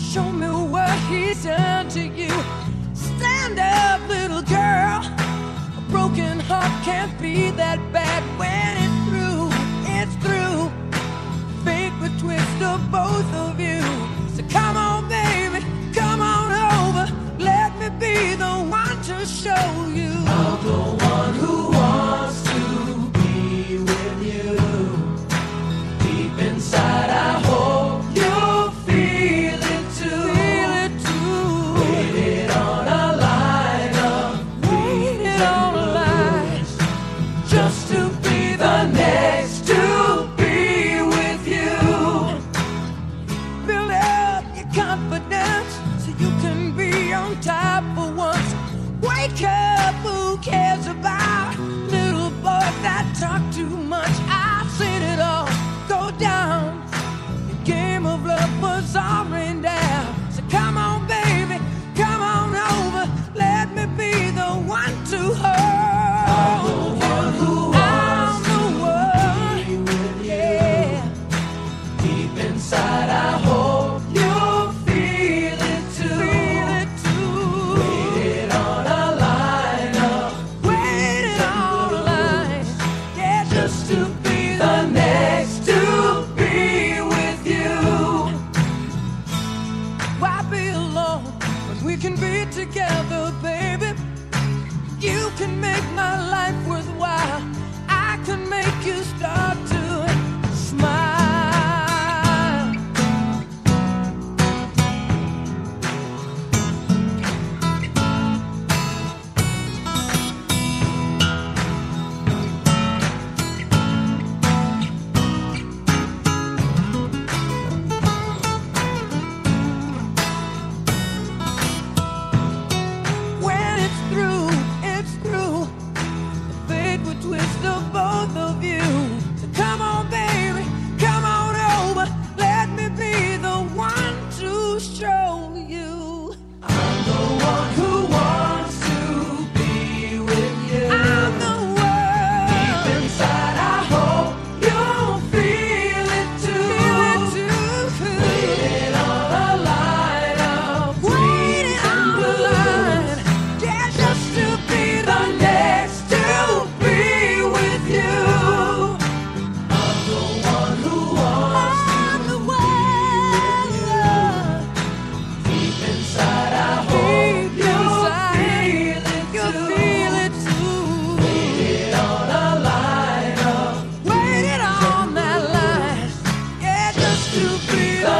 Show me what he's done to you. Stand up, little girl. A broken heart can't be that bad. When it's through, it's through. Fate would twist of both of you. So come on, baby, come on over. Let me be the one to show you. I'm the one who wants to be with you. Deep inside, I hope you'll feel it too. Feel it too. Waited on a line of waited on a line just to be the next to be with you. Build up your confidence so you can be on top for once. Wake up, who cares about little boys that talk too much? I've seen it all go down. The game of love was all rained down. So come on, baby, come on over. Let me be the one to hold. I'm the one who wants to be with you. Deep inside, I hope you'll feel it too. Feel it too. Waited on a line up. Waited on a line. Yeah, just to be the next to be with you. Why be alone when we can be together, baby? You can make my life worthwhile. I can make you start to smile. When it's through, it's through. The fate would twist of both of you. So come on, baby, come on over. Let me be the one to show you. I'm the one who wants to be with you. I'm the one. Deep inside, I hope you'll feel it too. Feel it too. Waiting on a line of waiting on the line. Yeah, just to be the next to be with you. I'm the one who wants to be with you. Deep inside, I hope you'll feel it too. Waited on a line of waited on that line. Yeah, just to be the